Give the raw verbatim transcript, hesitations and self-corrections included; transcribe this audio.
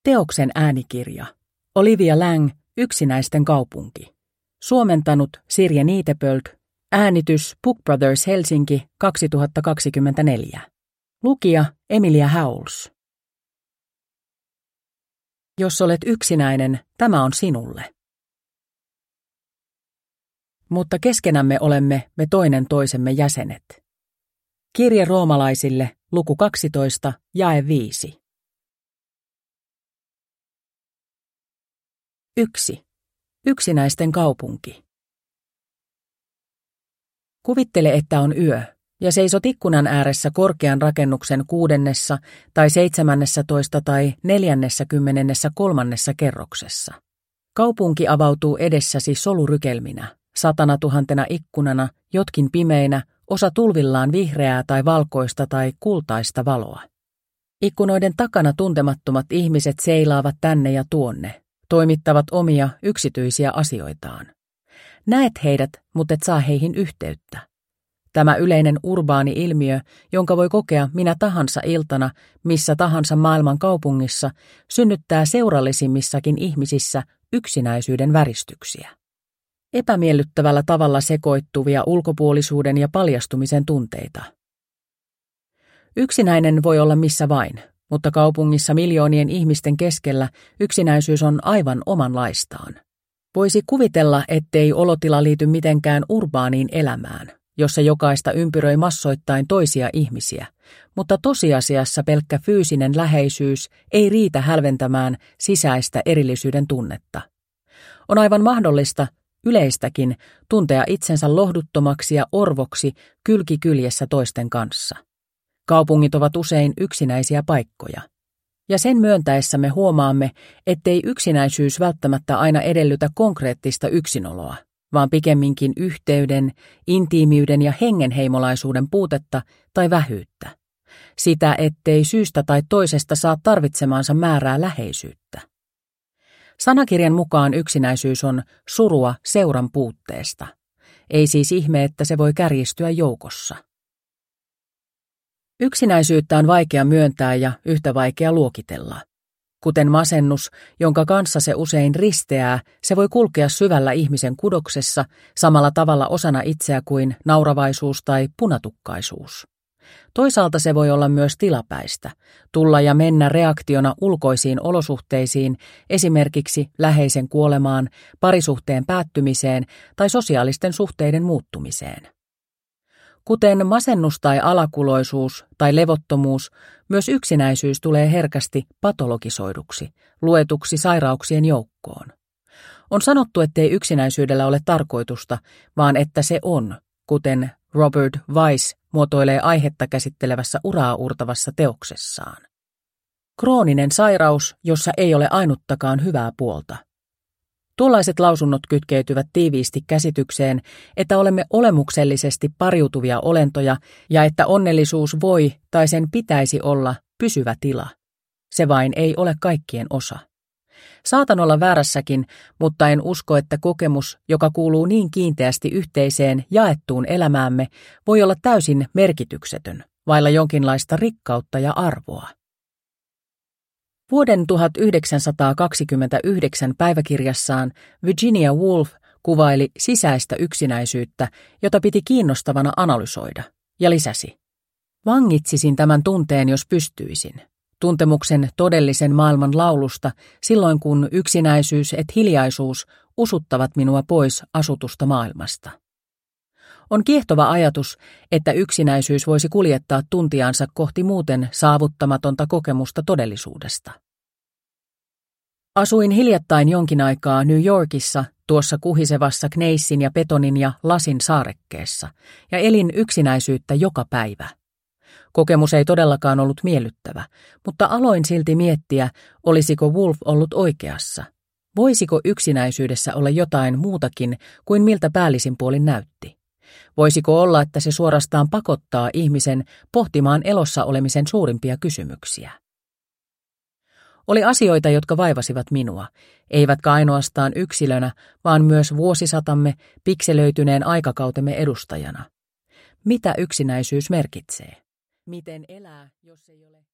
Teoksen äänikirja. Olivia Laing, Yksinäisten kaupunki. Suomentanut Sirje Niitepöld. Äänitys Book Brothers Helsinki kaksituhattakaksikymmentäneljä. Lukija Emilia Howells. Jos olet yksinäinen, tämä on sinulle. Mutta keskenämme olemme me toinen toisemme jäsenet. Kirje roomalaisille, luku kaksitoista, jae viisi. Yksi. Yksinäisten kaupunki. Kuvittele, että on yö, ja seisot ikkunan ääressä korkean rakennuksen kuudennessa tai seitsemännessä toista tai neljännessä kymmenennessä kolmannessa kerroksessa. Kaupunki avautuu edessäsi solurykelminä, satana tuhantena ikkunana, jotkin pimeinä, osa tulvillaan vihreää tai valkoista tai kultaista valoa. Ikkunoiden takana tuntemattomat ihmiset seilaavat tänne ja tuonne, toimittavat omia yksityisiä asioitaan. Näet heidät, mutta et saa heihin yhteyttä. Tämä yleinen urbaani ilmiö, jonka voi kokea minä tahansa iltana, missä tahansa maailman kaupungissa, synnyttää seurallisimmissakin ihmisissä yksinäisyyden väristyksiä. Epämiellyttävällä tavalla sekoittuvia ulkopuolisuuden ja paljastumisen tunteita. Yksinäinen voi olla missä vain, mutta kaupungissa miljoonien ihmisten keskellä yksinäisyys on aivan omanlaistaan. Voisi kuvitella, ettei olotila liity mitenkään urbaaniin elämään, jossa jokaista ympyröi massoittain toisia ihmisiä, mutta tosiasiassa pelkkä fyysinen läheisyys ei riitä hälventämään sisäistä erillisyyden tunnetta. On aivan mahdollista, yleistäkin, tuntea itsensä lohduttomaksi ja orvoksi kylki kyljessä toisten kanssa. Kaupungit ovat usein yksinäisiä paikkoja. Ja sen myöntäessä me huomaamme, ettei yksinäisyys välttämättä aina edellytä konkreettista yksinoloa, vaan pikemminkin yhteyden, intiimiyden ja hengenheimolaisuuden puutetta tai vähyyttä. Sitä, ettei syystä tai toisesta saa tarvitsemaansa määrää läheisyyttä. Sanakirjan mukaan yksinäisyys on surua seuran puutteesta. Ei siis ihme, että se voi kärjistyä joukossa. Yksinäisyyttä on vaikea myöntää ja yhtä vaikea luokitella. Kuten masennus, jonka kanssa se usein risteää, se voi kulkea syvällä ihmisen kudoksessa samalla tavalla osana itseä kuin nauravaisuus tai punatukkaisuus. Toisaalta se voi olla myös tilapäistä, tulla ja mennä reaktiona ulkoisiin olosuhteisiin, esimerkiksi läheisen kuolemaan, parisuhteen päättymiseen tai sosiaalisten suhteiden muuttumiseen. Kuten masennus tai alakuloisuus tai levottomuus, myös yksinäisyys tulee herkästi patologisoiduksi, luetuksi sairauksien joukkoon. On sanottu, ettei yksinäisyydellä ole tarkoitusta, vaan että se on, kuten Robert Weiss muotoilee aihetta käsittelevässä uraa uurtavassa teoksessaan. Krooninen sairaus, jossa ei ole ainuttakaan hyvää puolta. Tuollaiset lausunnot kytkeytyvät tiiviisti käsitykseen, että olemme olemuksellisesti pariutuvia olentoja ja että onnellisuus voi tai sen pitäisi olla pysyvä tila. Se vain ei ole kaikkien osa. Saatan olla väärässäkin, mutta en usko, että kokemus, joka kuuluu niin kiinteästi yhteiseen jaettuun elämäämme, voi olla täysin merkityksetön, vailla jonkinlaista rikkautta ja arvoa. Vuoden tuhatyhdeksänsataakaksikymmentäyhdeksän päiväkirjassaan Virginia Woolf kuvaili sisäistä yksinäisyyttä, jota piti kiinnostavana analysoida, ja lisäsi: "Vangitsisin tämän tunteen, jos pystyisin. Tuntemuksen todellisen maailman laulusta, silloin kun yksinäisyys et hiljaisuus usuttavat minua pois asutusta maailmasta." On kiehtova ajatus, että yksinäisyys voisi kuljettaa tuntiansa kohti muuten saavuttamatonta kokemusta todellisuudesta. Asuin hiljattain jonkin aikaa New Yorkissa, tuossa kuhisevassa gneissin ja betonin ja lasin saarekkeessa, ja elin yksinäisyyttä joka päivä. Kokemus ei todellakaan ollut miellyttävä, mutta aloin silti miettiä, olisiko Woolf ollut oikeassa. Voisiko yksinäisyydessä olla jotain muutakin kuin miltä päällisin puolin näytti? Voisiko olla, että se suorastaan pakottaa ihmisen pohtimaan elossa olemisen suurimpia kysymyksiä? Oli asioita, jotka vaivasivat minua, eivätkä ainoastaan yksilönä, vaan myös vuosisatamme pikselöityneen aikakautemme edustajana. Mitä yksinäisyys merkitsee? Miten elää, jos ei ole...